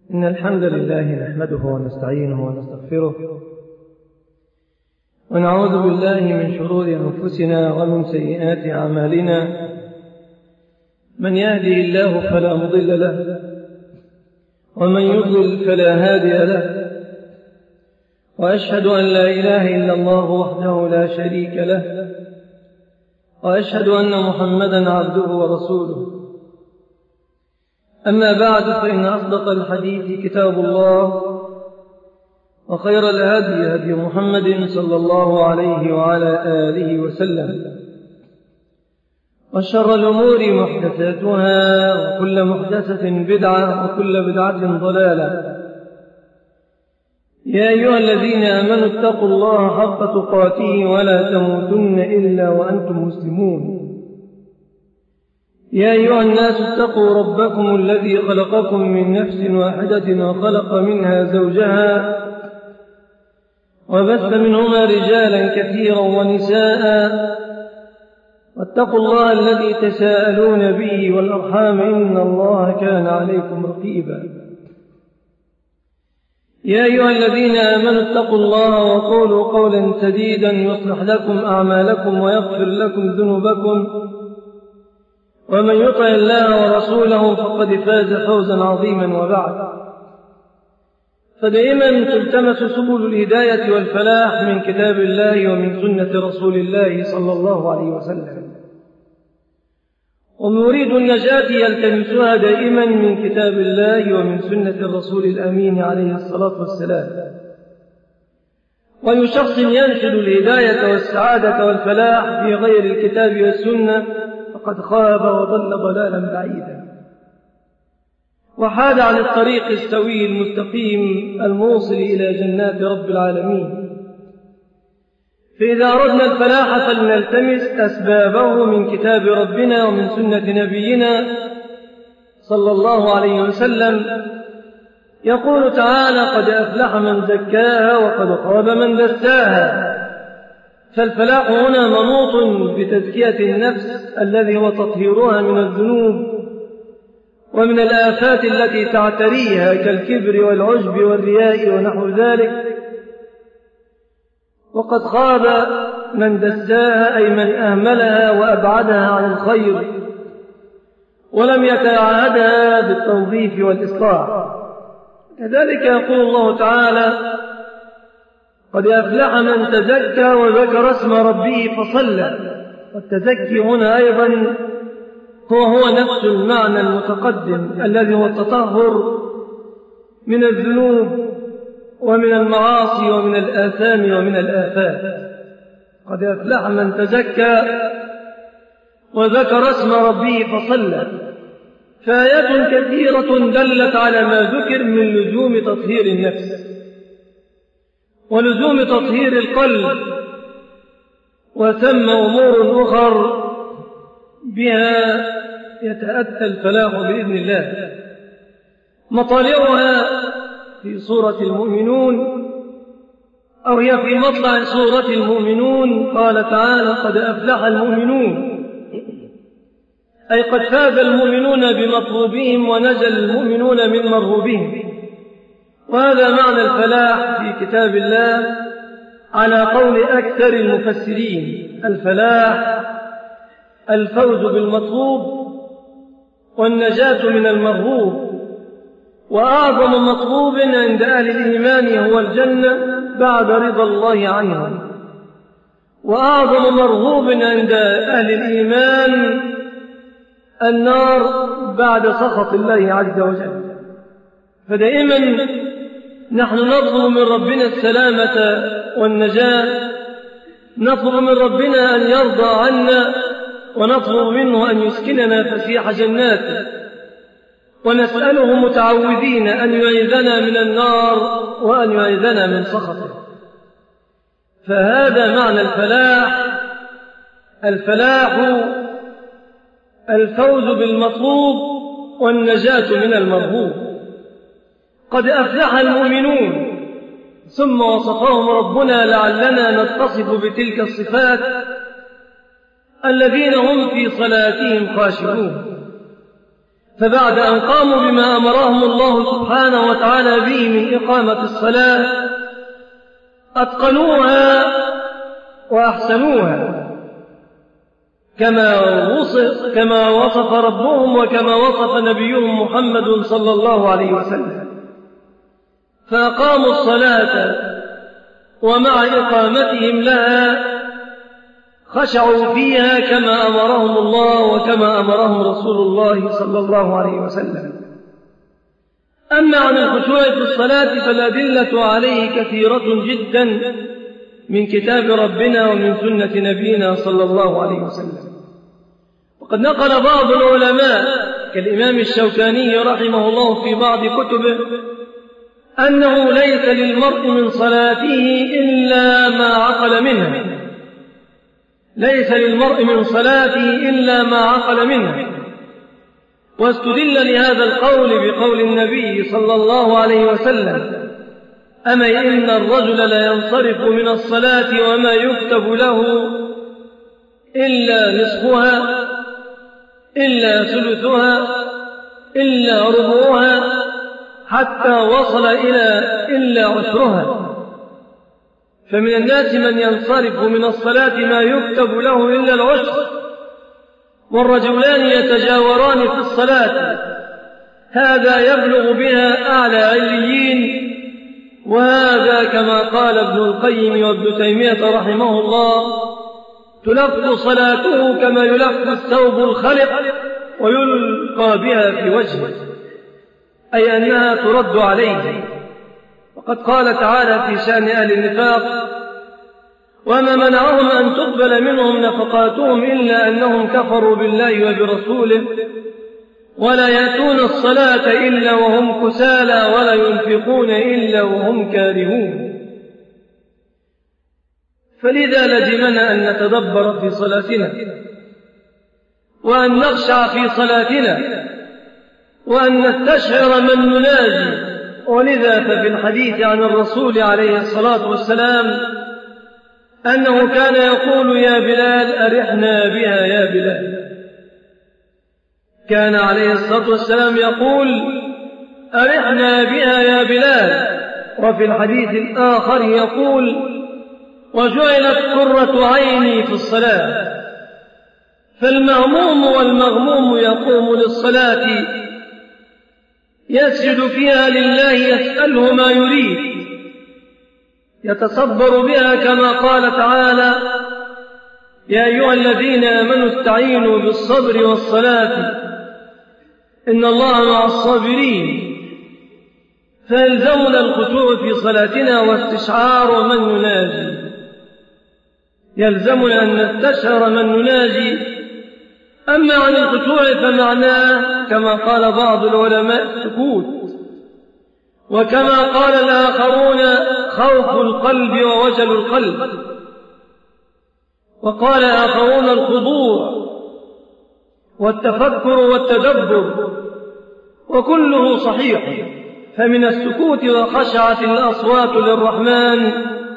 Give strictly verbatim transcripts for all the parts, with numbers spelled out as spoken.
إن الحمد لله نحمده ونستعينه ونستغفره ونعوذ بالله من شرور أنفسنا ومن سيئات أعمالنا. من يهدي الله فلا مضل له ومن يضلل فلا هادي له، وأشهد أن لا إله إلا الله وحده لا شريك له، وأشهد أن محمدا عبده ورسوله. أما بعد، فإن أصدق الحديث كتاب الله، وخير الهدي هدي محمد صلى الله عليه وعلى آله وسلم، وشر الأمور محدثاتها، وكل محدثة بدعة، وكل بدعة ضلالة. يا أيها الذين آمنوا اتقوا الله حق تقاته ولا تموتن إلا وأنتم مسلمون. يا أيها الناس اتقوا ربكم الذي خلقكم من نفس واحدة وخلق منها زوجها وبث منهما رجالا كثيرا ونساء، واتقوا الله الذي تساءلون به والأرحام إن الله كان عليكم رقيبا. يا أيها الذين آمنوا اتقوا الله وقولوا قولا سديدا يصلح لكم أعمالكم ويغفر لكم ذنوبكم، ومن يطع الله ورسوله فقد فاز فوزا عظيما. وبعد، فدائما تلتمس سبل الهداية والفلاح من كتاب الله ومن سنة رسول الله صلى الله عليه وسلم، ومريد النجاة يلتمسها دائما من كتاب الله ومن سنة الرسول الأمين عليه الصلاة والسلام. وأي شخص ينشد الهداية والسعادة والفلاح في غير الكتاب والسنة فقد خاب وضل ضلالا بعيدا، وحاد عن الطريق السوي المستقيم الموصل إلى جنات رب العالمين. فإذا أردنا الفلاح فلنلتمس أسبابه من كتاب ربنا ومن سنة نبينا صلى الله عليه وسلم. يقول تعالى: قد أفلح من زكاها وقد خاب من دساها. فالفلاح هنا منوط بتزكية النفس الذي هو تطهيرها من الذنوب ومن الآفات التي تعتريها كالكبر والعجب والرياء ونحو ذلك. وقد خاب من دساها، أي من أهملها وأبعدها عن الخير ولم يتعهدها بالتنظيف والإصلاح. كذلك يقول الله تعالى: قد أفلح من تزكى وذكر اسم ربه فصلى. والتزكي هنا أيضا هو هو نفس المعنى المتقدم الذي هو التطهر من الذنوب ومن المعاصي ومن الآثام ومن الآفات. قد أفلح من تزكى وذكر اسم ربه فصلى. فآيات كثيرة دلت على ما ذكر من لزوم تطهير النفس ولزوم تطهير القلب، وثم أمور أخر بها يتأتى الفلاح بإذن الله. مطالعها في سورة المؤمنون، أو هي في مطلع سورة المؤمنون. قال تعالى: قد أفلح المؤمنون، أي قد فاز المؤمنون بمطلوبهم ونجل المؤمنون من مرهوبهم. وهذا معنى الفلاح في كتاب الله على قول أكثر المفسرين. الفلاح الفوز بالمطلوب والنجاة من المرهوب. وأعظم مطلوب عند أهل الإيمان هو الجنة بعد رضا الله عنهم، وأعظم مرهوب عند أهل الإيمان النار بعد سخط الله عز وجل. فدائما نحن نطلب من ربنا السلامة والنجاة، نطلب من ربنا أن يرضى عنا، ونطلب منه أن يسكننا فسيح جناته، ونسأله متعوذين أن يعيذنا من النار وأن يعيذنا من سخطه. فهذا معنى الفلاح. الفلاح الفوز بالمطلوب والنجاة من المرهوب. قد أفلح المؤمنون، ثم وصفهم ربنا لعلنا نتصف بتلك الصفات: الذين هم في صلاتهم خاشعون. فبعد أن قاموا بما أمرهم الله سبحانه وتعالى به من إقامة الصلاة أتقنوها وأحسنوها كما وصف, كما وصف ربهم وكما وصف نبيهم محمد صلى الله عليه وسلم. فأقاموا الصلاة ومع إقامتهم لها خشعوا فيها كما أمرهم الله وكما أمرهم رسول الله صلى الله عليه وسلم. أما عن الخشوع في الصلاة فالأدلة عليه كثيرة جدا من كتاب ربنا ومن سنة نبينا صلى الله عليه وسلم. وقد نقل بعض العلماء كالإمام الشوكاني رحمه الله في بعض كتبه أنه ليس للمرء من صلاته إلا ما عقل منها ليس للمرء من صلاته إلا ما عقل منها. واستدل لهذا القول بقول النبي صلى الله عليه وسلم: أما إن الرجل لا ينصرف من الصلاة وما يكتب له إلا نصفها إلا ثلثها إلا ربعها حتى وصل إلى إلا عشرها. فمن الناس من ينصرف من الصلاة ما يكتب له إلا العشر، والرجلان يتجاوران في الصلاة، هذا يبلغ بها أعلى عليين، وهذا كما قال ابن القيم وابن تيمية رحمه الله: تلف صلاته كما يلف الثوب الخلق ويلقى بها في وجهه، أي أنها ترد عليه. وقد قال تعالى في شأن أهل النفاق: وما منعهم أن تقبل منهم نفقاتهم إلا أنهم كفروا بالله وبرسوله ولا يأتون الصلاة إلا وهم كسالى ولا ينفقون إلا وهم كارهون. فلذا لزمنا أن نتدبر في صلاتنا وأن نخشع في صلاتنا وأن نستشعر من نناجي. ولذا ففي الحديث عن الرسول عليه الصلاة والسلام أنه كان يقول: يا بلال أرحنا بها يا بلال. كان عليه الصلاة والسلام يقول: أرحنا بها يا بلال. وفي الحديث الآخر يقول: وجعلت قرة عيني في الصلاة. فالمهموم والمغموم يقوم للصلاة يسجد فيها لله يسأله ما يريد، يتصبر بها كما قال تعالى: يا أيها الذين آمنوا استعينوا بالصبر والصلاة إن الله مع الصابرين. فيلزمنا الخشوع في صلاتنا واستشعار من نناجي، يلزمنا أن نستشعر من نناجي. أما عن الخشوع فمعناه كما قال بعض العلماء السكوت، وكما قال الآخرون خوف القلب ووجل القلب، وقال آخرون الخضوع والتفكر والتدبر، وكله صحيح. فمن السكوت وخشعة الأصوات للرحمن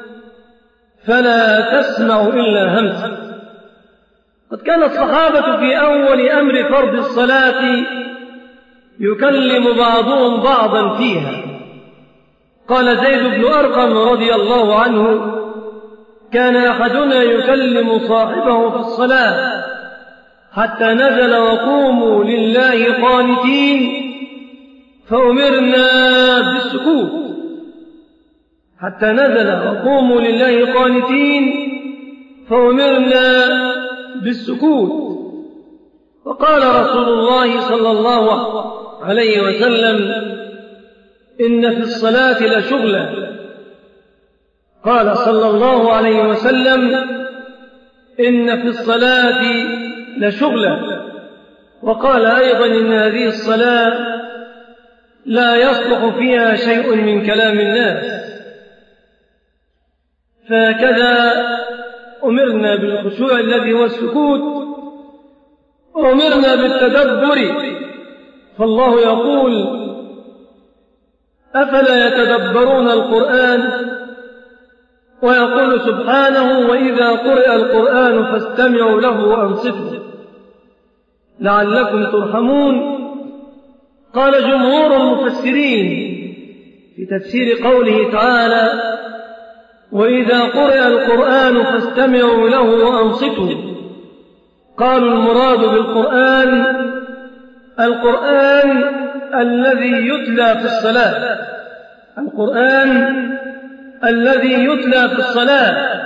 فلا تسمع إلا همسا. قد كان الصحابة في أول أمر فرض الصلاة يكلم بعضهم بعضا فيها. قال زيد بن أرقم رضي الله عنه: كان أحدنا يكلم صاحبه في الصلاة حتى نزل وقوموا لله قانتين فأمرنا بالسكوت. حتى نزل وقوموا لله قانتين فأمرنا بالسكوت. وقال رسول الله صلى الله عليه وسلم: إن في الصلاة لشغلة. قال صلى الله عليه وسلم: إن في الصلاة لشغلة. وقال أيضا: إن هذه الصلاة لا يصلح فيها شيء من كلام الناس. فهكذا أمرنا بالخشوع الذي هو السكوت، وأمرنا بالتدبر. فالله يقول: أفلا يتدبرون القرآن؟ ويقول سبحانه: وإذا قرئ القرآن فاستمعوا له وأنصتوا لعلكم ترحمون. قال جمهور المفسرين في تفسير قوله تعالى: وإذا قرئ القرآن فاستمعوا له وأنصتوا، قالوا المراد بالقرآن القرآن الذي يتلى في الصلاة، القرآن الذي يتلى في الصلاة.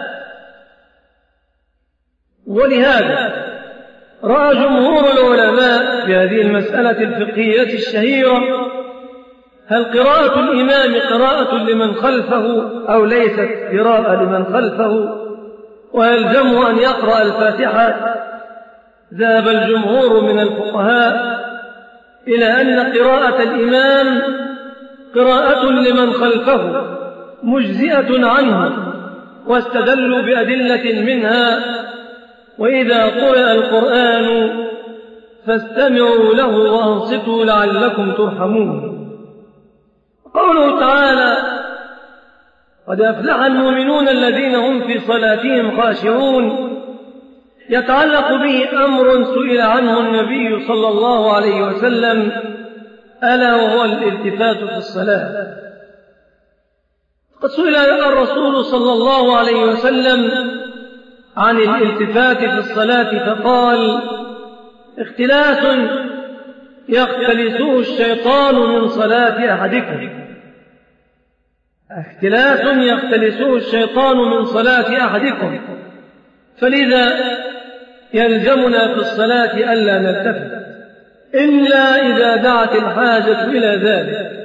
ولهذا رأى جمهور العلماء في هذه المسألة الفقهية الشهيرة: هل قراءة الإمام قراءة لمن خلفه أو ليست قراءة لمن خلفه، ويلزمه أن يقرأ الفاتحة؟ ذهب الجمهور من الفقهاء إلى أن قراءة الإمام قراءة لمن خلفه مجزئة عنه، واستدلوا بأدلة منها: وإذا قرأ القرآن فاستمعوا له وأنصتوا لعلكم ترحمون. قوله تعالى: قد أفلح المؤمنون الذين هم في صلاتهم خاشعون، يتعلق به أمر سئل عنه النبي صلى الله عليه وسلم، ألا وهو الالتفات في الصلاة. قد سئل الرسول صلى الله عليه وسلم عن الالتفات في الصلاة فقال: اختلاس يختلسه الشيطان من صلاة أحدكم، اختلاس يختلسه الشيطان من صلاة أحدكم، فلذا يلزمنا في الصلاة ألا نلتفت إلا إذا دعت الحاجة إلى ذلك.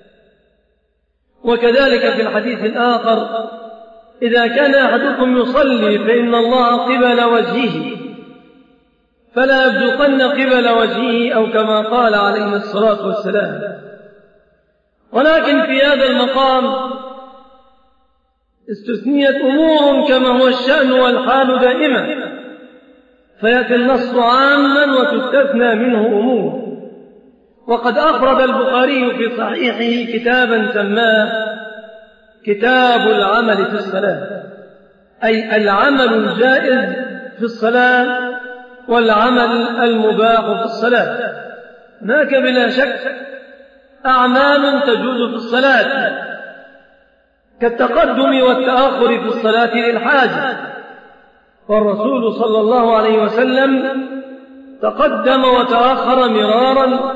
وكذلك في الحديث الآخر: إذا كان أحدكم يصلي فإن الله قبل وجهه فلا يبدقن قبل وجهه، أو كما قال عليه الصلاة والسلام. ولكن في هذا المقام استثنيت أمور كما هو الشأن والحال دائما، فيأتي النص عاما وتستثنى منه أمور. وقد أفرد البخاري في صحيحه كتابا سماه كتاب العمل في الصلاة، أي العمل الجائز في الصلاة والعمل المباح في الصلاة. هناك بلا شك أعمال تجوز في الصلاة، كالتقدم والتأخر في الصلاة للحاجة، والرسول صلى الله عليه وسلم تقدم وتأخر مرارا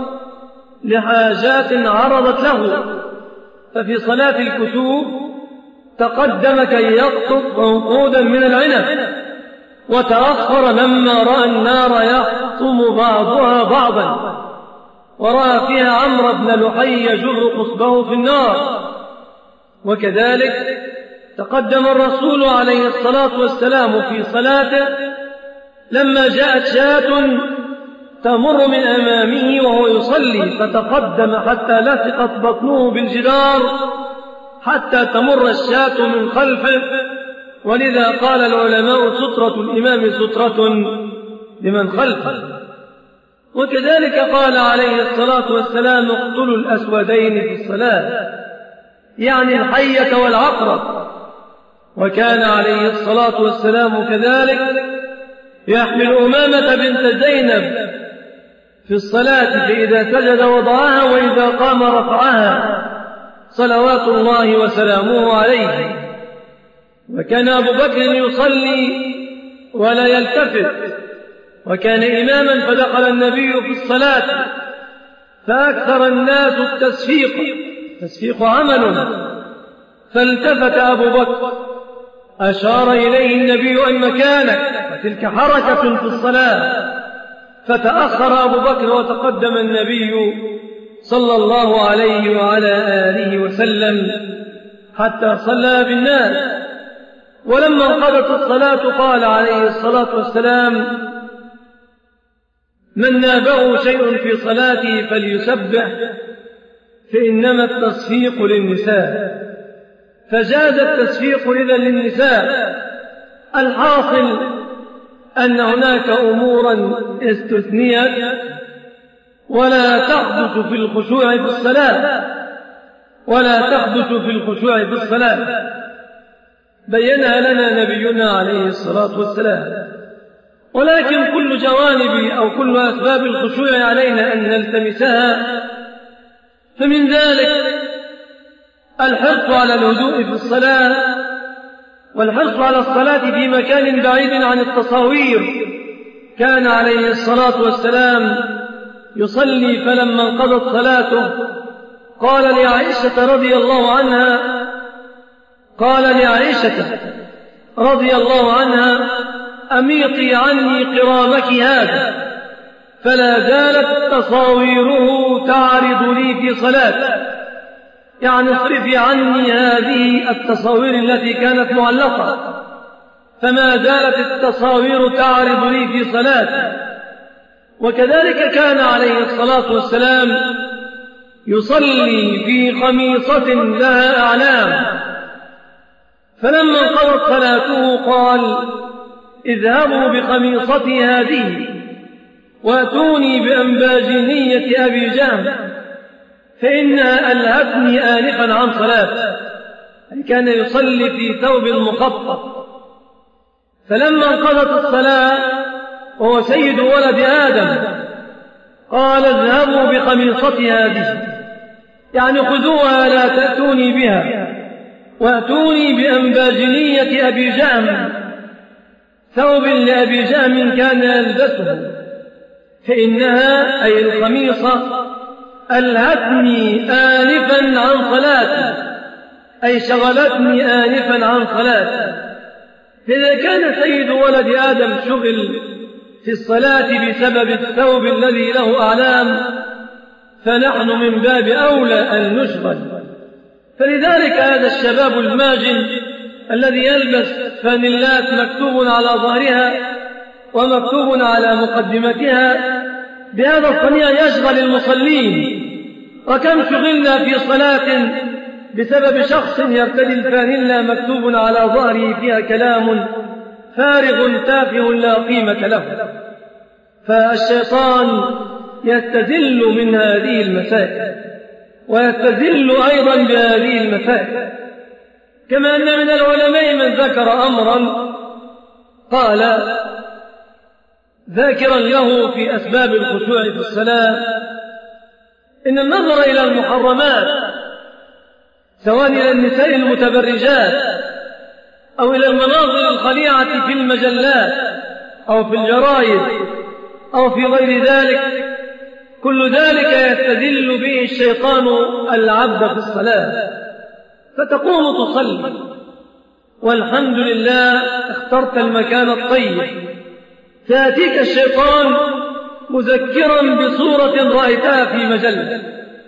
لحاجات عرضت له. ففي صلاة الكسوف تقدم كي يقطف عنقودا من العنب، وتأخر لما رأى النار يحطم بعضها بعضا، ورأى فيها عمرو بن لحي يجر قصبه في النار. وكذلك تقدم الرسول عليه الصلاة والسلام في صلاته لما جاءت شاة تمر من أمامه وهو يصلي، فتقدم حتى لصقت بطنه بالجدار حتى تمر الشاة من خلفه. ولذا قال العلماء: سترة الإمام سترة لمن خلفه. وكذلك قال عليه الصلاة والسلام: اقتلوا الأسودين في الصلاة، يعني الحية والعقرب. وكان عليه الصلاة والسلام كذلك يحمل أمامة بنت زينب في الصلاة، فإذا سجد وضعها وإذا قام رفعها صلوات الله وسلامه عليه. وكان أبو بكر يصلي ولا يلتفت، وكان إماما، فدخل النبي في الصلاة فأكثر الناس التسفيق، التسفيق عمل، فالتفت أبو بكر أشار إليه النبي: أي مكانك، فتلك حركة في الصلاة. فتأخر أبو بكر وتقدم النبي صلى الله عليه وعلى آله وسلم حتى صلى بالناس. ولما انقضت الصلاة قال عليه الصلاة والسلام: من نابه شيء في صلاته فليسبح، فإنما التصفيق للنساء. فجاز التصفيق إذن للنساء. الحاصل أن هناك أمورا استثنيت ولا تحدث في الخشوع في الصلاة، ولا تحدث في الخشوع في الصلاة، بينها لنا نبينا عليه الصلاة والسلام. ولكن كل جوانب أو كل أسباب الخشوع علينا أن نلتمسها فمن ذلك الحرص على الهدوء في الصلاة، والحرص على الصلاة في مكان بعيد عن التصاوير. كان عليه الصلاة والسلام يصلي فلما انقضت صلاته قال لعائشة رضي الله عنها قال لعائشة رضي الله عنها أميطي عني قرامك هذا، فلا زالت تصاويره تعرض لي في صلاة، يعني اصرفي عني هذه التصاوير التي كانت معلقة، فما زالت التصاوير تعرض لي في صلاة. وكذلك كان عليه الصلاة والسلام يصلي في خميصة لها أعلام، فلما انقضت صلاته قال اذهبوا بخميصتي هذه واتوني بأنباجنية أبي جهم فإنها ألهتني آنفا عن صلاة. كان يصلي في ثوب مخطط، فلما انقضت الصلاة وهو سيد ولد آدم قال اذهبوا بخميصتي هذه، يعني خذوها لا تأتوني بها، وأتوني بأنباجنية أبي جهم، ثوب لأبي جهم كان يلبسه، فإنها أي الخميصة ألهتني آنفا عن صلاتي، أي شغلتني آنفا عن صلاتي. فإذا كان سيد ولد آدم شغل في الصلاة بسبب الثوب الذي له أعلام، فنحن من باب أولى أن نشغل. فلذلك هذا الشباب الماجن الذي يلبس فانيلات مكتوب على ظهرها ومكتوب على مقدمتها، بهذا الصنيع يشغل المصلين. وكم شغلنا في صلاة بسبب شخص يرتدي الفانيلا مكتوب على ظهره فيها كلام فارغ تافه لا قيمة له. فالشيطان يستذل من هذه المسائل، ويستذل أيضا بهذه المسائل. كما أن من العلماء من ذكر أمرا قال ذاكرا له في أسباب الخشوع في الصلاة إن النظر إلى المحرمات سواء إلى النساء المتبرجات أو إلى المناظر الخليعة في المجلات أو في الجرائد أو في غير ذلك، كل ذلك يستذل به الشيطان العبد في الصلاة. فتقوم تصلي والحمد لله اخترت المكان الطيب، فيأتيك الشيطان مذكرا بصورة رأيتها في مجلة،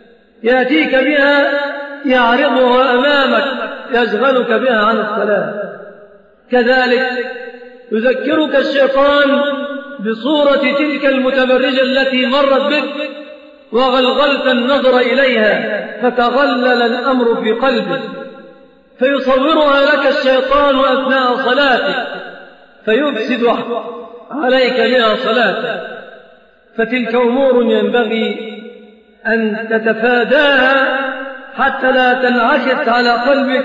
يأتيك بها يعرضها أمامك يشغلك بها عن الصلاة. كذلك يذكرك الشيطان بصورة تلك المتبرجة التي مرت بك وغلغلت النظر إليها فتغلل الأمر في قلبك، فيصورها لك الشيطان أثناء صلاتك فيفسد عليك بها صلاتك. فتلك أمور ينبغي أن تتفاداها حتى لا تنعكس على قلبك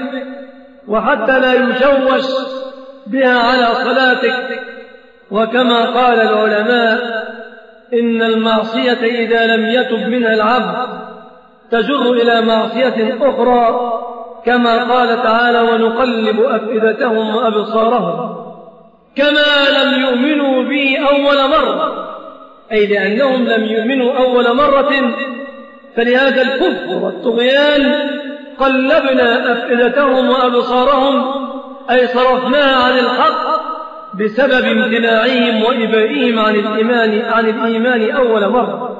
وحتى لا يشوش بها على صلاتك. وكما قال العلماء إن المعصية إذا لم يتب منها العبد تجر إلى معصية أخرى، كما قال تعالى ونقلب أفئدتهم وأبصارهم كما لم يؤمنوا بي أول مرة، أي لأنهم لم يؤمنوا أول مرة، فلهذا الكفر والطغيان قلبنا أفئدتهم وأبصارهم، أي صرفناها عن الحق بسبب امتناعهم وإبائهم عن الإيمان, عن الإيمان أول مرة.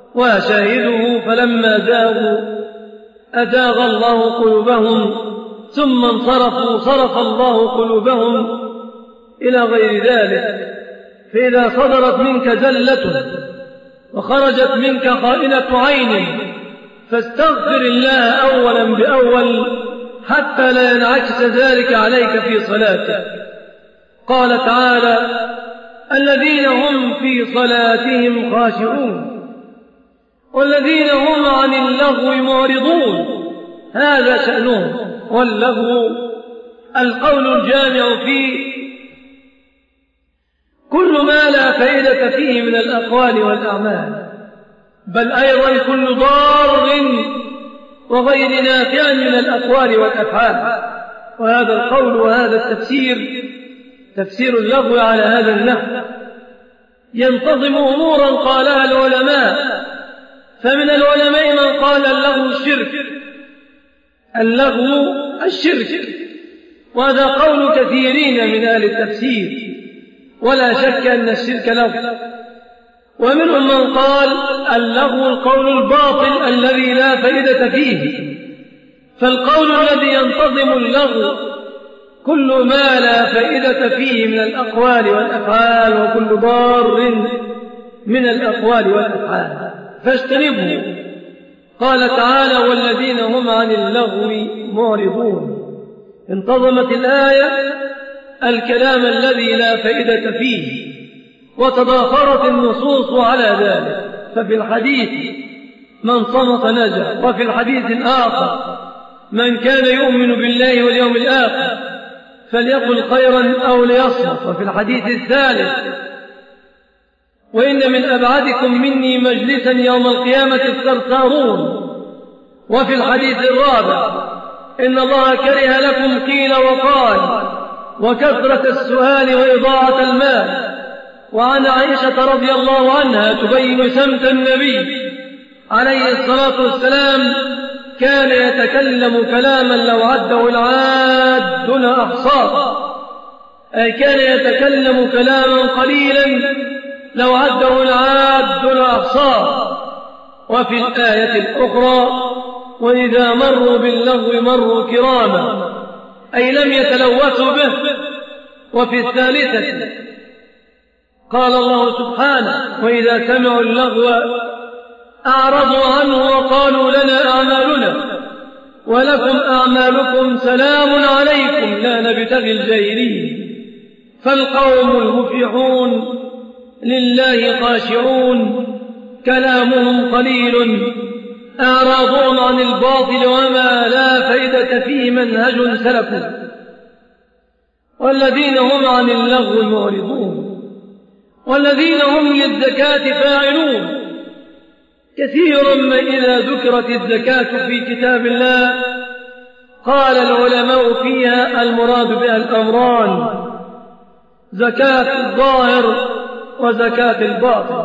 وشاهده فلما زاغوا أزاغ الله قلوبهم ثم انصرفوا صرف الله قلوبهم إلى غير ذلك. فإذا صدرت منك زلة وخرجت منك خائنة عين فاستغفر الله أولا بأول حتى لا ينعكس ذلك عليك في صلاتك. قال تعالى الذين هم في صلاتهم خاشعون والذين هم عن اللغو معرضون، هذا شأنهم. واللغو القول الجامع فيه كل ما لا فائدة فيه من الأقوال والأعمال، بل أيضا كل ضار وغير نافع من الأقوال والأفعال. وهذا القول وهذا التفسير تفسير اللغو على هذا النحو ينتظم أمورا قالها العلماء. فمن العلماء من قال اللغو الشرك، اللغو الشرك، وهذا قول كثيرين من أهل التفسير، ولا شك أن الشرك لغو. ومنهم من قال اللغو القول الباطل الذي لا فائدة فيه، فالقول الذي ينتظم اللغو كل ما لا فائدة فيه من الأقوال والأفعال، وكل ضار من الأقوال والأفعال فاجتنبه. قال تعالى والذين هم عن اللغو معرضون. انتظمت الآية الكلام الذي لا فائدة فيه، وتضافرت النصوص على ذلك. ففي الحديث من صمت نجا، وفي الحديث الآخر من كان يؤمن بالله واليوم الآخر فليقل خيرا أو ليصمت. وفي الحديث الثالث وإن من أبعدكم مني مجلسا يوم القيامة الثرثارون. وفي الحديث الرابع إن الله كره لكم قيل وقال وكثرة السؤال وإضاعة المال. وعن عائشة رضي الله عنها تبين سمت النبي عليه الصلاة والسلام كان يتكلم كلاما لو عده العاد لأحصاه، أي كان يتكلم كلاما قليلا لو عده العاد لأحصاه. وفي الآية الأخرى وإذا مروا باللغو مروا كراما، أي لم يتلوثوا به. وفي الثالثة قال الله سبحانه وإذا سمعوا اللغو أعرضوا عنه وقالوا لنا أعمالنا ولكم أعمالكم سلام عليكم لا نبتغي الجاهلين. فالقوم المفلحون لله خاشعون كلامهم قليل، أعراضهم عن الباطل وما لا فائدة فيه منهج سلف. والذين هم عن اللغو معرضون، والذين هم للزكاة فاعلون. كثيرا ما إذا ذكرت الزكاة في كتاب الله قال العلماء فيها المراد بها الأمران: زكاة الظاهر وزكاة الباطن،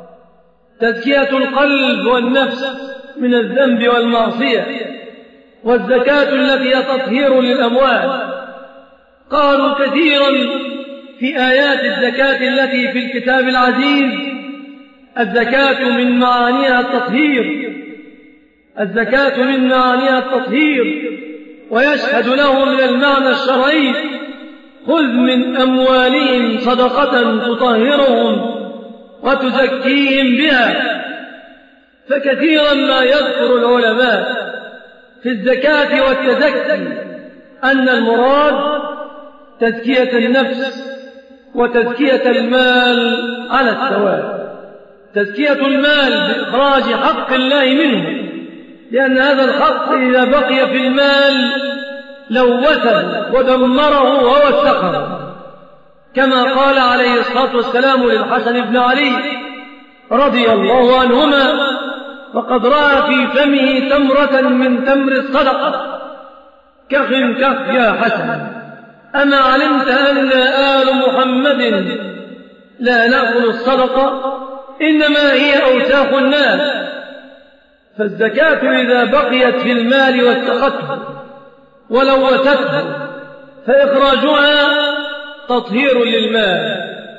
تزكية القلب والنفس من الذنب والمعصية، والزكاة التي هي تطهير للأموال. قالوا كثيرا في آيات الزكاة التي في الكتاب العزيز الزكاة من معانيها التطهير، الزكاة من معانيها التطهير، ويشهد له من المعنى الشرعي: خذ من أموالهم صدقة تطهرهم وتزكيهم بها. فكثيرا ما يذكر العلماء في الزكاة والتزكي أن المراد تزكية النفس وتزكية المال على السواء. تزكية المال بإخراج حق الله منه، لأن هذا الحق إذا بقي في المال لوثه ودمره ووسخه، كما قال عليه الصلاة والسلام للحسن بن علي رضي الله عنهما: وقد رأى في فمه تمرة من تمر الصدقة، كخ كخ يا حسن، أما علمت أن آل محمد لا نأكل الصدقة إنما هي أوساخ الناس. فالزكاة إذا بقيت في المال واتقته ولوثته فإخراجها تطهير للمال.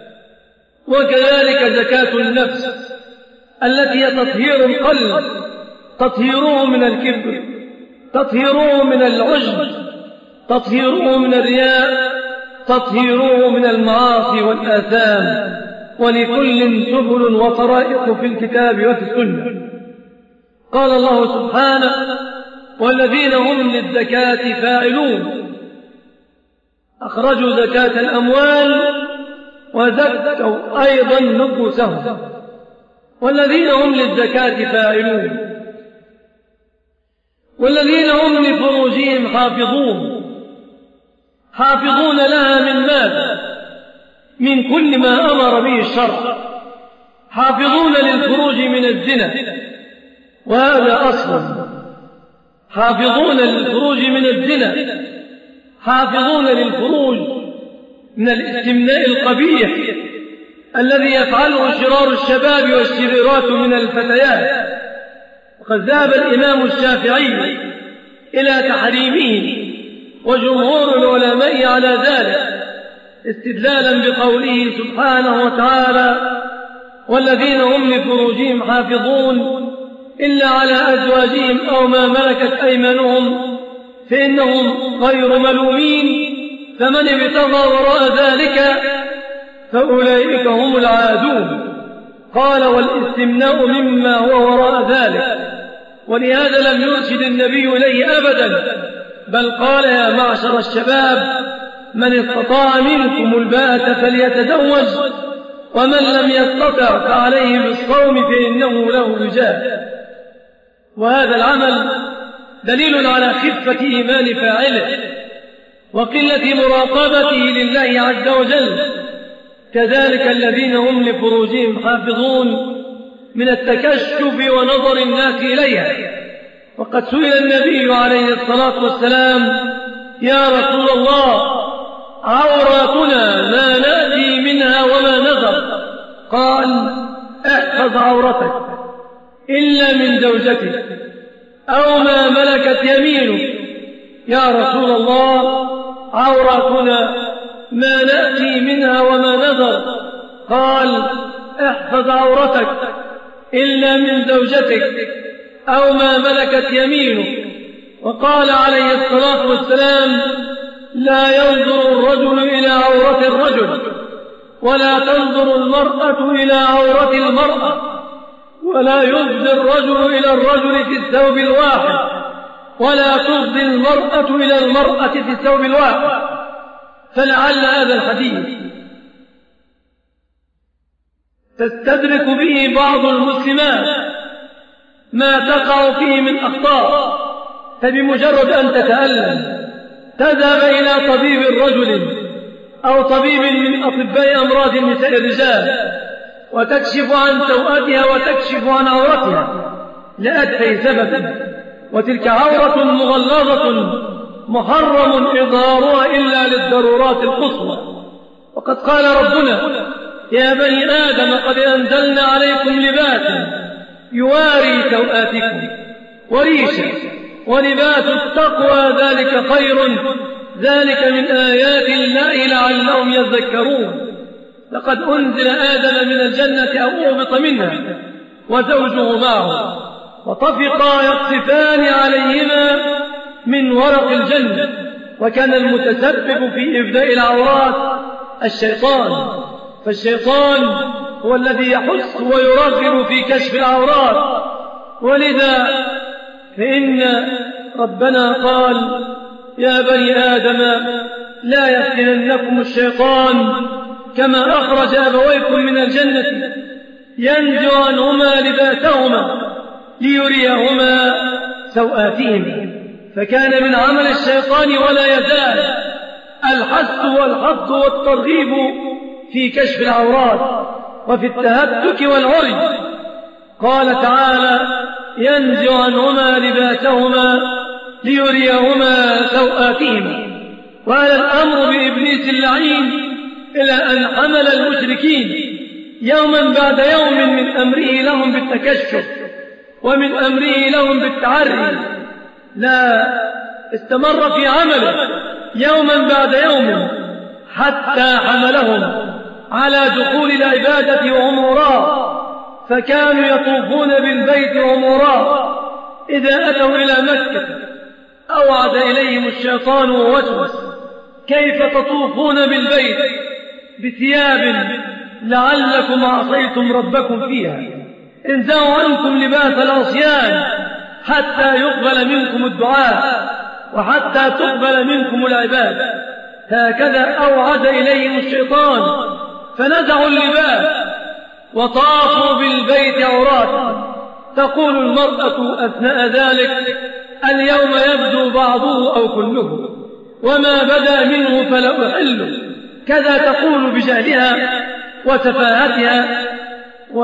وكذلك زكاة النفس التي هي تطهير القلب، تطهيره من الكبر، تطهيره من العجب، تطهيره من الرياء، تطهيره من المعاصي والآثام. ولكل سبل وطرائق في الكتاب وفي السنة. قال الله سبحانه: والذين هم للزكاة فاعلون. أخرجوا زكاة الأموال وزكوا أيضا نفوسهم. والذين هم للزكاة فاعلون، والذين هم لفروجهم حافظون. حافظون لها من ماذا؟ من كل ما أمر به الشرع. حافظون للفروج من الزنا، وهذا أصل حافظون للفروج من الزنا، حافظون للفروج من الاستمناء القبيح الذي يفعله شرار الشباب والشريرات من الفتيات. وقد ذهب الإمام الشافعي إلى تحريمه وجمهور العلماء على ذلك، استدلالا بقوله سبحانه وتعالى: والذين هم لفروجهم حافظون إلا على أزواجهم أو ما ملكت أيمانهم فإنهم غير ملومين، فمن ابتغى وراء ذلك فأولئك هم العادون. قال: والاستمناء مما هو وراء ذلك، ولهذا لم يرشد النبي إليه أبدا، بل قال: يا معشر الشباب من استطاع منكم الباءة فليتزوج، ومن لم يستطع فعليه بالصوم فإنه له وجاء. وهذا العمل دليل على خفة إيمان فاعله وقلة مراقبته لله عز وجل. كذلك الذين هم لفروجهم حافظون من التكشف ونظر الناس إليها. وقد سئل النبي عليه الصلاة والسلام: يا رسول الله، عوراتنا ما نأتي منها وما نذر؟ قال: احفظ عورتك إلا من زوجتك أو ما ملكت يمينك. يا رسول الله، عوراتنا ما نأتي منها وما نذر؟ قال: احفظ عورتك إلا من زوجتك أو ما ملكت يمينك. وقال عليه الصلاة والسلام: لا ينظر الرجل إلى عورة الرجل، ولا تنظر المرأة إلى عورة المرأة، ولا يفضي الرجل إلى الرجل في الثوب الواحد، ولا تفضي المرأة إلى المرأة في الثوب الواحد. فلعل هذا الحديث تستدرك به بعض المسلمات ما تقع فيه من أخطاء، فبمجرد أن تتألم تذهب إلى طبيب الرجل أو طبيب من أطباء أمراض النساء الرجال وتكشف عن سوءتها وتكشف عن عورتها لأتفه سبب، وتلك عورة مغلظة محرم إظهارها إلا للضرورات القصوى. وقد قال ربنا: يا بني آدم قد أنزلنا عليكم لباسا يواري سوآتكم وريشا ولباس التقوى ذلك خير، ذلك من آيات الله لعلهم يذكرون. لقد أنزل آدم من الجنة أو أهبط منها وزوجه معه، وطفقا يقصفان عليهما من ورق الجنة، وكان المتسبب في إبداء العورات الشيطان، فالشيطان هو الذي يحث ويرغب في كشف العورات. ولذا فإن ربنا قال: يا بني آدم لا يفتننكم الشيطان كما أخرج أبويكم من الجنة ينزع عنهما لباسهما ليريهما سوآتهما. فكان من عمل الشيطان ولا يزال الحث والحض والترغيب في كشف العورات وفي التهتك والعري. قال تعالى: ينزع عنهما لباسهما ليريهما سوآتهما. وهذا الأمر بإبليس اللعين إلى أن حمل المشركين يوما بعد يوم من أمره لهم بالتكشف ومن أمره لهم بالتعري، لا استمر في عمله يوما بعد يوم حتى حملهم على دخول العبادة وهم وراء، فكانوا يطوفون بالبيت وهم وراء. إذا أتوا إلى مكة أوعد إليهم الشيطان ووسوس: كيف تطوفون بالبيت بثياب لعلكم عصيتم ربكم فيها؟ انزعوا عنكم لباس العصيان حتى يقبل منكم الدعاء وحتى تقبل منكم العبادة. هكذا أوعد إليهم الشيطان، فنزعوا اللباس وطافوا بالبيت عراة. تقول المرأة أثناء ذلك: اليوم يبدو بعضه أو كله، وما بدا منه فلا أحل. كذا تقول بجهلها وتفاهتها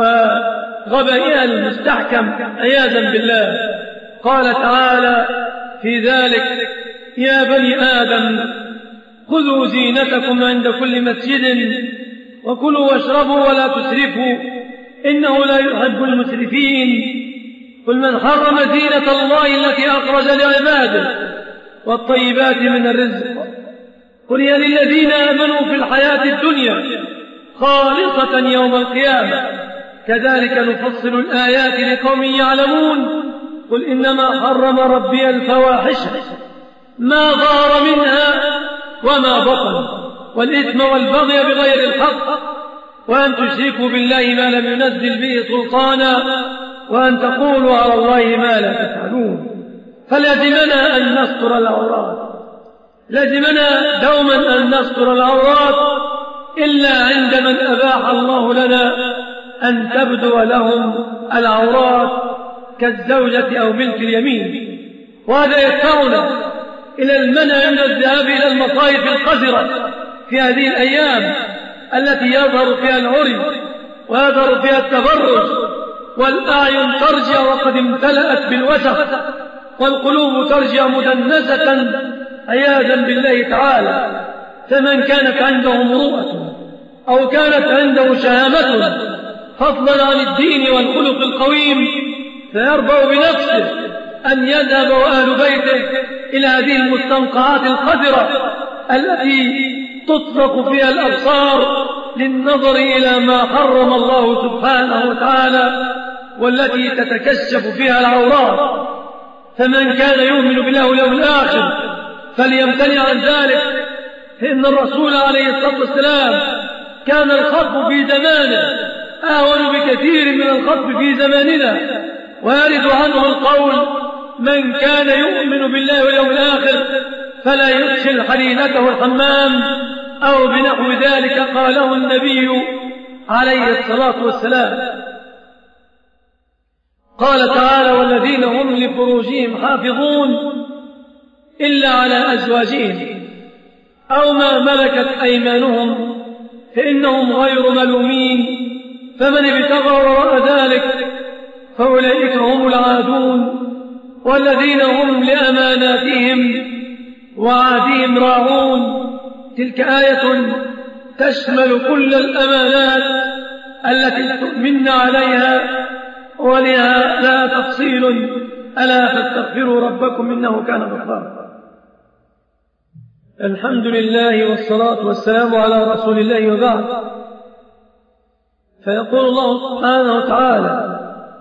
وغبائها المستحكم عياذا بالله. قال تعالى: في ذلك: يا بني آدم خذوا زينتكم عند كل مسجد وكلوا واشربوا ولا تسرفوا إنه لا يحب المسرفين. قل من حرم زينة الله التي أخرج لعباده والطيبات من الرزق قل هي للذين آمنوا في الحياة الدنيا خالصة يوم القيامة كذلك نفصل الآيات لقوم يعلمون. قل إنما حرم ربي الفواحش ما ظهر منها وما بطن والإثم والبغي بغير الحق وأن تشركوا بالله ما لم ينزل به سلطانا وأن تقولوا على الله ما لا تفعلون. فلازمنا أن نستر العورات، لازمنا دوما أن نستر العورات إلا عند من أباح الله لنا أن تبدو لهم العورات كالزوجة أو ملك اليمين. وهذا يدفعنا إلى المنع من الذهاب إلى المصايف القذرة في هذه الأيام التي يظهر فيها العري ويظهر فيها التبرج والأعين ترجع وقد امتلأت بالوسخ والقلوب ترجع مدنسة عياذا بالله تعالى. فمن كانت عنده مروءة أو كانت عنده شهامة فضلا عن الدين والخلق القويم فيربأ بنفسه أن يذهب وأهل بيته إلى هذه المستنقعات القذرة التي تطلق فيها الأبصار للنظر إلى ما حرم الله سبحانه وتعالى والتي تتكشف فيها العورات. فمن كان يؤمن بالله واليوم الآخر فليمتنع عن ذلك، فإن الرسول عليه الصلاة والسلام كان الخطب في زمانه أهون بكثير من الخطب في زماننا. ويرد عنه القول: من كان يؤمن بالله واليوم الآخر فلا يدخل حليلته الحمام، أو بنحو ذلك قاله النبي عليه الصلاة والسلام. قال تعالى: والذين هم لفروجهم حافظون إلا على أزواجهم أو ما ملكت أيمانهم فإنهم غير ملومين، فمن ابتغى وراء ذلك فأولئك هم العادون، والذين هم لأماناتهم وعهدهم راعون. تلك آية تشمل كل الأمانات التي تؤمن عليها ولها لا تفصيل: ألا فاستغفروا ربكم إنه كان غفارا. الحمد لله والصلاة والسلام على رسول الله وبعد. فيقول الله سبحانه وتعالى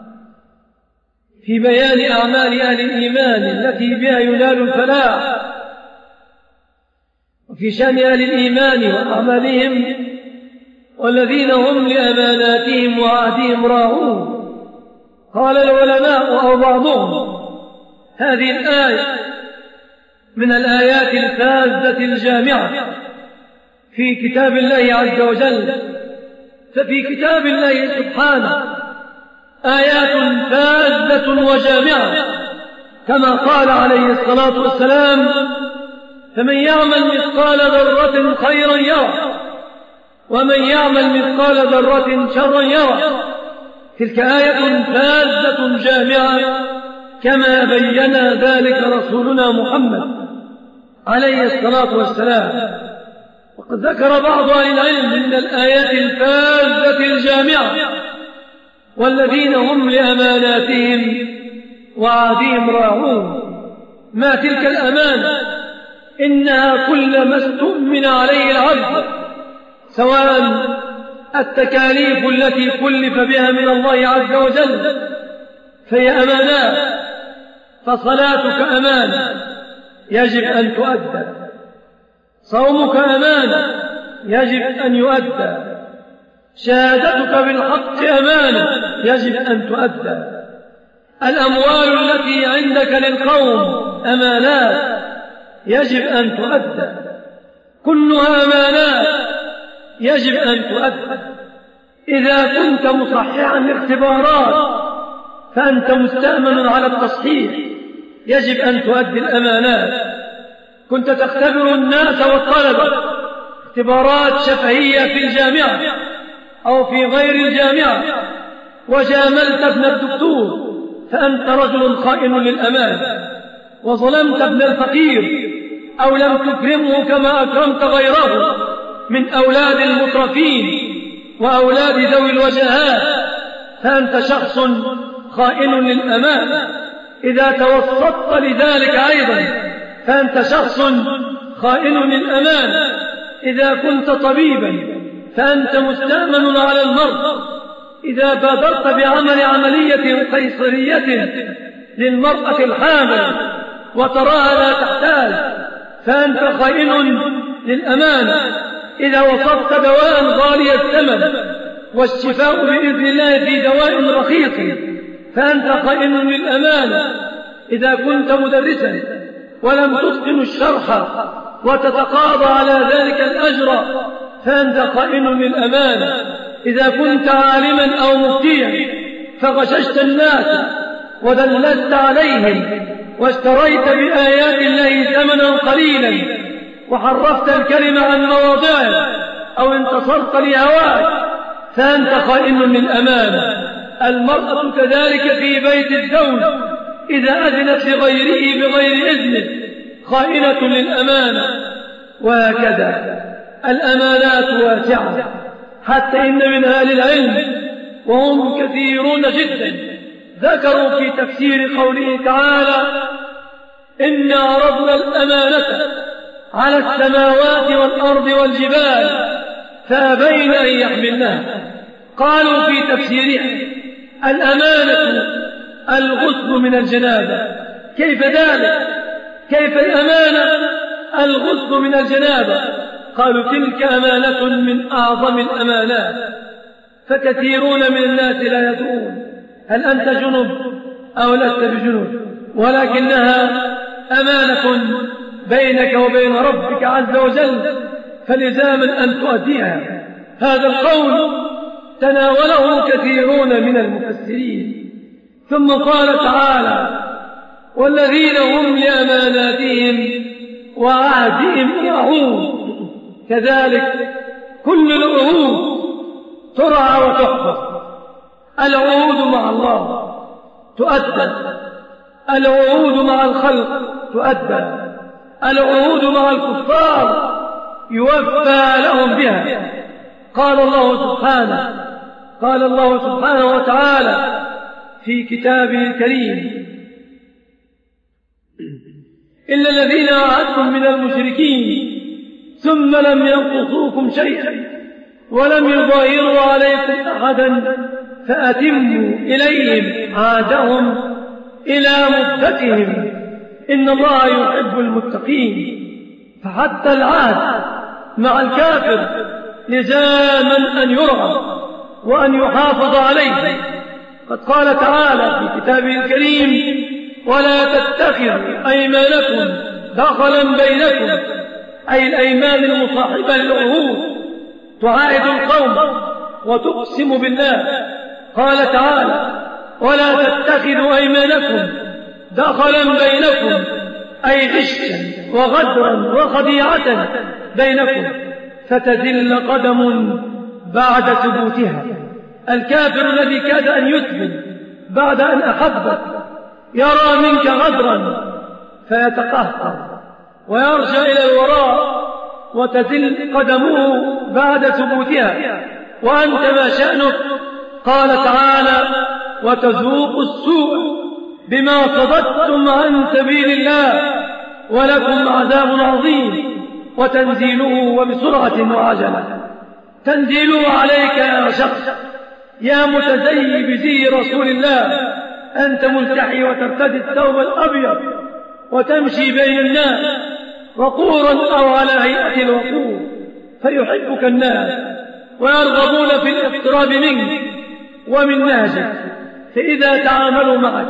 في بيان أعمال أهل الإيمان التي بها ينال الفلاح، وفي شأن أهل الإيمان وأعمالهم والذين هم لأماناتهم وعهدهم راعون. قال العلماء أو بعضهم: هذه الآية من الآيات الفاذة الجامعة في كتاب الله عز وجل. ففي كتاب الله سبحانه آيات فاذة وجامعة كما قال عليه الصلاة والسلام: فمن يعمل مثقال ذرة خيرا يره ومن يعمل مثقال ذرة شرا يره. تلك آية فاذة جامعة كما بين ذلك رسولنا محمد عليه الصلاة والسلام. وقد ذكر بعض أهل العلم من الآيات الفاذة الجامعة: والذين هم لأماناتهم وعهدهم راعون. ما تلك الأمانة؟ إنها كل ما استؤمن عليه العبد، سواء التكاليف التي كلف بها من الله عز وجل فهي أمانات. فصلاتك أمانة يجب أن تؤدى، صومك أمانة يجب أن يؤدى، شهادتك بالحق أمانة يجب أن تؤدى، الأموال التي عندك للقوم أمانات يجب أن تؤدى، كلها أمانات يجب أن تؤدى. إذا كنت مصححا لاختبارات فأنت مستأمن على التصحيح، يجب أن تؤدي الأمانات. كنت تختبر الناس والطلبة اختبارات شفهية في الجامعة أو في غير الجامعة وجاملت ابن الدكتور فأنت رجل خائن للأمانة. وظلمت ابن الفقير أو لم تكرمه كما أكرمت غيره من أولاد المترفين وأولاد ذوي الوجهات، فأنت شخص خائن للأمانة. إذا توسطت لذلك أيضا فأنت شخص خائن للأمانة. إذا كنت طبيبا فأنت مستأمن على المرض. إذا بادرت بعمل عملية قيصرية للمرأة الحامل وتراها لا تحتاج فأنت خائن للأمانة. إذا وصفت دواء غالي الثمن والشفاء بإذن الله في دواء رخيص فأنت خائن للأمانة. إذا كنت مدرسا ولم تتقن الشرح وتتقاضى على ذلك الأجر فأنت خائن للأمانة. إذا كنت عالما أو مفتيا فغششت الناس ودلست عليهم واشتريت بآيات الله ثمنا قليلا وحرفت الكلمة عن مواضعه أو انتصرت لهواك فأنت خائن للأمانة. المرأة كذلك في بيت الزوج إذا أذنت لغيره بغير إذنه خائنة للأمانة. وهكذا الأمانات واسعة، حتى إن من أهل العلم وهم كثيرون جدا ذكروا في تفسير قوله تعالى: إنا عرضنا الأمانة على السماوات والأرض والجبال فأبين أن يحملنها. قالوا في تفسيرها: الأمانة الغسل من الجنابة. كيف ذلك؟ كيف الأمانة الغسل من الجنابة؟ قالوا: تلك أمانة من أعظم الأمانات، فكثيرون من الناس لا يدرون هل أنت جنب أو لست بجنب، ولكنها أمانة بينك وبين ربك عز وجل، فلزاما أن تؤديها. هذا القول تناوله كثيرون من المفسرين. ثم قال تعالى: والذين هم لأماناتهم وعهدهم راعون. كذلك كل العهود ترعى وتحفظ. العهود مع الله تؤدى، العهود مع الخلق تؤدى، العهود مع الكفار يوفى لهم بها. قال الله سبحانه قال الله سبحانه وتعالى في كتابه الكريم: إلا الذين عاهدتم من المشركين ثم لم ينقصوكم شيئا ولم يظاهروا عليكم أحدا فأتموا إليهم عهدهم إلى مدتهم إن الله يحب المتقين. فحتى العهد مع الكافر لزاما أن يرعى وأن يحافظ عليه. قد قال تعالى في كتابه الكريم: ولا تتخذوا أيمانكم دخلا بينكم، أي الأيمان المصاحبة للعهود، تعاهد القوم وتقسم بالله. قال تعالى: ولا تتخذوا أيمانكم دخلا بينكم، أي غشا وغدرا وخديعة بينكم فتزل قدم بعد ثبوتها. الكافر الذي كاد أن يثبت بعد أن أحبك يرى منك غدرا فيتقهقر ويرجع إلى الوراء وتزل قدمه بعد ثبوتها، وأنت ما شأنك؟ قال تعالى: وتذوق السوء بما صددتم عن سبيل الله ولكم عذاب عظيم. وتنزيله وبسرعة وعجلة. تنزيله عليك يا شخص يا متزي بزي رسول الله، أنت ملتحي وترتدي الثوب الأبيض وتمشي بين الناس وقورا أو على هيئة الوقور، فيحبك الناس ويرغبون في الاقتراب منك ومن نهجك. فإذا تعاملوا معك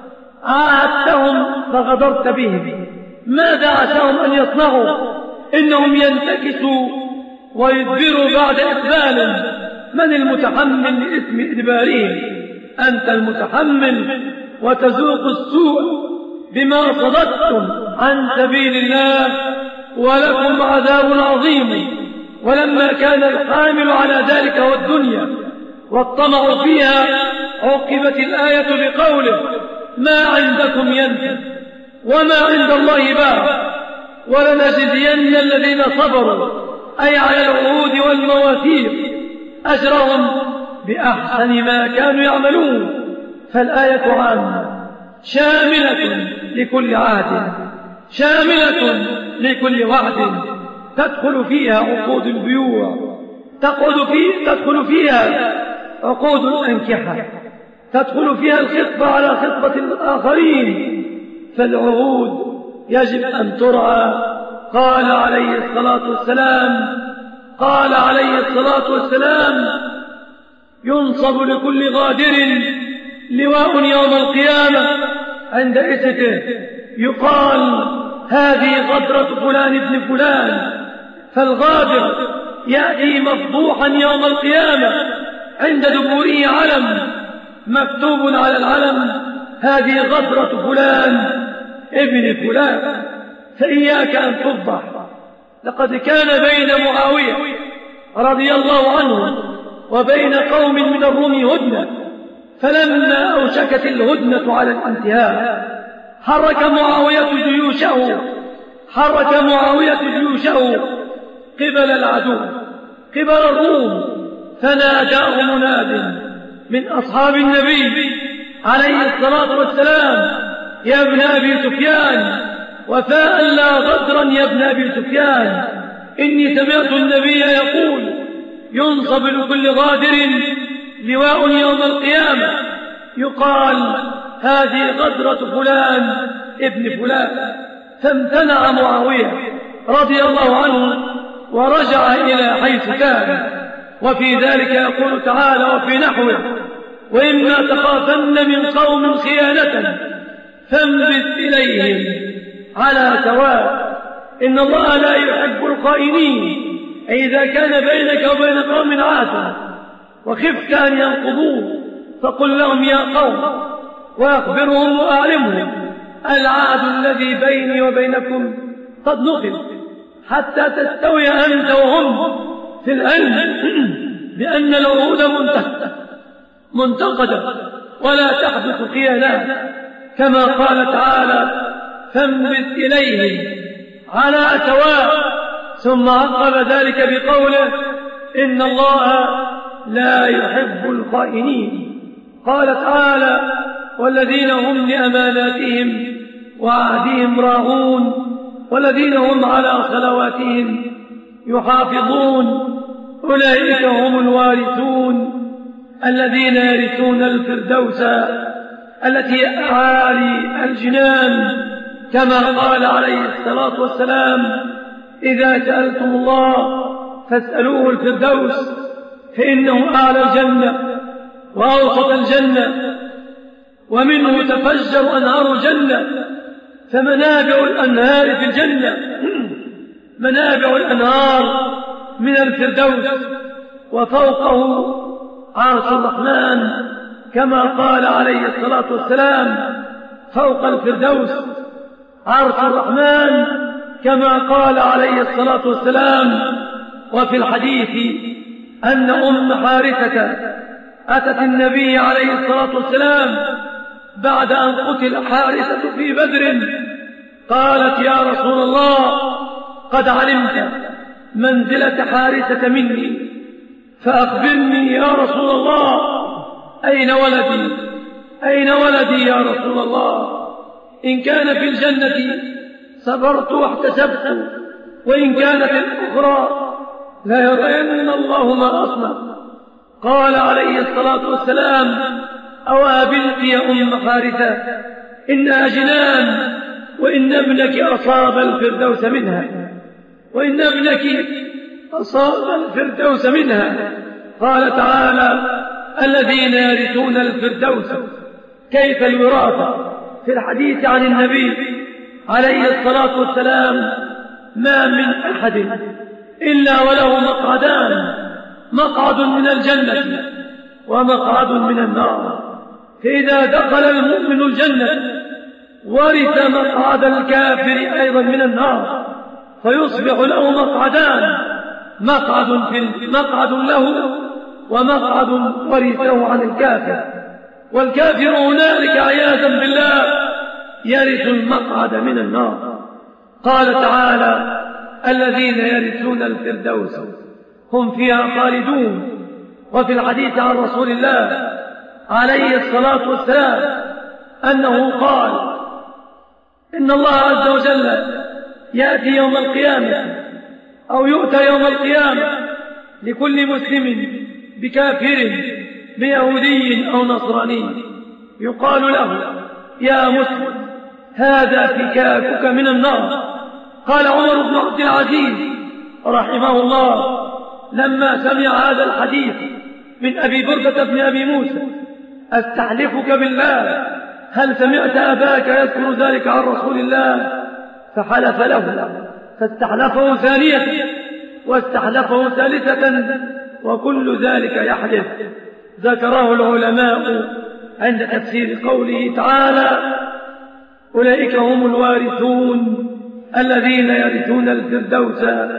عاهدتهم فغدرت بهم، ماذا عساهم أن يصنعوا؟ إنهم ينتكسوا ويدبروا بعد إقبال. من المتحمل لإثم إدبارهم؟ أنت المتحمل. وتذوق السوء بما صددتم عن سبيل الله ولكم عذاب عظيم. ولما كان الحامل على ذلك والدنيا والطمع فيها عوقبت الآية بقوله: ما عندكم ينفد وما عند الله باق، ولنجزين الذين صبروا أي على العهود والمواثيق أجرهم بأحسن ما كانوا يعملون. فالآية عامة شاملة لكل عهد، شاملة لكل وعد، تدخل فيها عقود البيوع، تدخل في تدخل فيها عقود الأنكحة، تدخل فيها الخطبة على خطبة الآخرين. فالعهود يجب أن ترعى. قال عليه الصلاة والسلام قال عليه الصلاة والسلام ينصب لكل غادر لواء يوم القيامة عند إسته، يقال هذه غدرة فلان ابن فلان. فالغادر يأتي مفضوحا يوم القيامة عند دبوره علم مكتوب على العلم هذه غدرة فلان ابن فلان، فإياك أن تفضح. لقد كان بين معاوية رضي الله عنه وبين قوم من الروم هدنة، فلما أوشكت الهدنة على الانتهاء حرك معاوية جيوشه حرك معاوية جيوشه قبل العدو، قبل الروم، فناداه مناد من أصحاب النبي عليه الصلاة والسلام يا ابن أبي سفيان، وفاء لا غدرا يا ابن أبي سفيان، إني سمعت النبي يقول ينصب لكل غادر لواء يوم القيامة يقال هذه غدرة فلان ابن فلان. فامتنع معاوية رضي الله عنه ورجع إلى حيث كان. وفي ذلك يقول تعالى وفي نحوه وإما تخافن من قوم خيانة فانبذ إليهم على سواء إن الله لا يحب الخائنين. أي إذا كان بينك وبين قوم عهد وخفت أن ينقضوه فقل لهم يا قوم وأخبرهم وأعلمهم العهد الذي بيني وبينكم قد نقض، حتى تستوي أنت وهم في العلم بأن العهود منتقدة ولا تحدث خيانات، كما قال تعالى فانبذ إليهم على سواء. ثم عقب ذلك بقوله إن الله لا يحب الخائنين. قال تعالى والذين هم لأماناتهم وعهدهم راعون والذين هم على صلواتهم يحافظون أولئك هم الوارثون الذين يرثون الفردوس التي أعالي الجنان، كما قال عليه الصلاة والسلام إذا سألتم الله فاسألوه الفردوس فإنه أعلى الجنة وأوسط الجنة ومنه تفجر أنهار الجنة. فمنابع الأنهار في الجنة منابع الأنهار من الفردوس، وفوقه عرش الرحمن كما قال عليه الصلاة والسلام فوق الفردوس عرش الرحمن كما قال عليه الصلاة والسلام. وفي الحديث أن أم حارثة أتت النبي عليه الصلاة والسلام بعد أن قتل حارثة في بدر، قالت يا رسول الله قد علمت منزلة حارثة مني، فأخبرني يا رسول الله أين ولدي أين ولدي يا رسول الله؟ إن كان في الجنة صبرت واحتسبت، وإن كانت الأخرى لا يرين الله ما أصنع. قال عليه الصلاة والسلام أو بنت يا أم حارثة إنها جنان وإن ابنك أصاب الفردوس منها وإن ابنك أصاب الفردوس منها. قال تعالى الذين يرثون الفردوس. كيف الوراثة؟ في الحديث عن النبي عليه الصلاة والسلام ما من أحد إلا وله مقعدان، مقعد من الجنة ومقعد من النار، فإذا دخل المؤمن الجنة ورث مقعد الكافر أيضا من النار، فيصبح له مقعدان، مقعد, في مقعد له ومقعد ورثه عن الكافر. والكافر هنالك عياذا بالله يرث المقعد من النار. قال تعالى: الذين يرثون الفردوس هم فيها خالدون. وفي الحديث عن رسول الله عليه الصلاة والسلام أنه قال: إن الله عز وجل يأتي يوم القيامة أو يؤتى يوم القيامة لكل مسلم بكافر بيهودي أو نصراني، يقال له: يا مسلم، هذا فكاكك من النار. قال عمر بن عبد العزيز رحمه الله لما سمع هذا الحديث من أبي بردة بن أبي موسى: أستحلفك بالله، هل سمعت أباك يذكر ذلك عن رسول الله؟ فحلف له، فاستحلفه ثانية واستحلفه ثالثة، وكل ذلك يحلف. ذكره العلماء عند تفسير قوله تعالى: أولئك هم الوارثون الذين يرثون الفردوس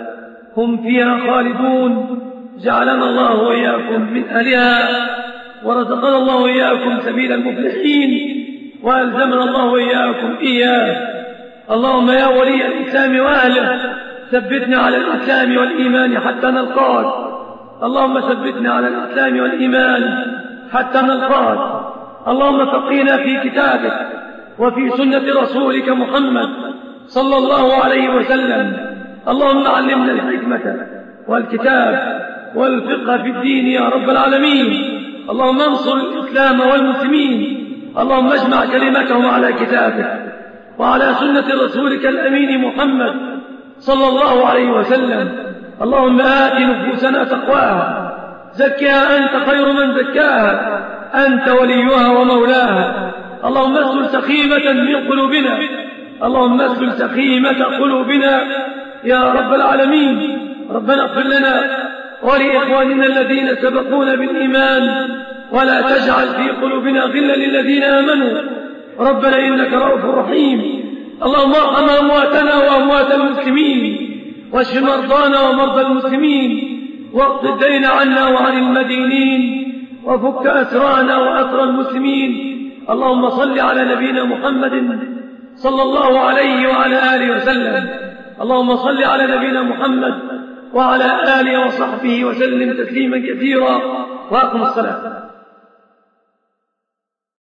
هم فيها خالدون. جعلنا الله وإياكم من أهلها، ورزقنا الله وإياكم سبيل المفلحين، وألزمنا الله وإياكم إياه. اللهم يا ولي الإسلام وأهله، ثبتنا على الإسلام والإيمان حتى نلقاك. اللهم ثبتنا على الإسلام والإيمان حتى نلقاك. اللهم فقهنا في كتابك وفي سنة رسولك محمد صلى الله عليه وسلم. اللهم علمنا الحكمة والكتاب والفقه في الدين يا رب العالمين. اللهم انصر الإسلام والمسلمين. اللهم اجمع كلمتهم على كتابك وعلى سنة رسولك الأمين محمد صلى الله عليه وسلم. اللهم آت نفوسنا تقواها، زكها أنت خير من زكاها، أنت وليها ومولاها. اللهم اسلل سخيمة من قلوبنا، اللهم اسلل سخيمة قلوبنا يا رب العالمين. ربنا اغفر لنا ولإخواننا الذين سبقونا بالإيمان، ولا تجعل في قلوبنا غلا للذين آمنوا، ربنا إنك رؤوف رحيم. اللهم ارحم أمواتنا وأموات المسلمين، واشف مرضانا ومرضى المسلمين، واقض الدين عنا وعن المدينين، وفك أسرانا وأسرى المسلمين. اللهم صل على نبينا محمد صلى الله عليه وعلى آله وسلم. اللهم صل على نبينا محمد وعلى آله وصحبه وسلم تسليما كثيرا، وأقم الصلاة.